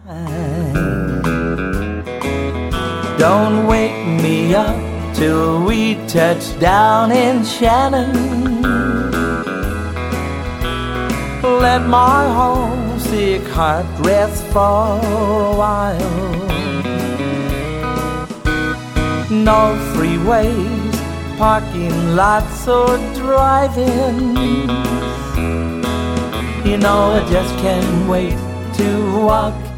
Don't wake me up till we touch down in Shannon. Let my homesick heart rest for a while. No freeways, parking lots or drive-ins. You know I just can't wait to walk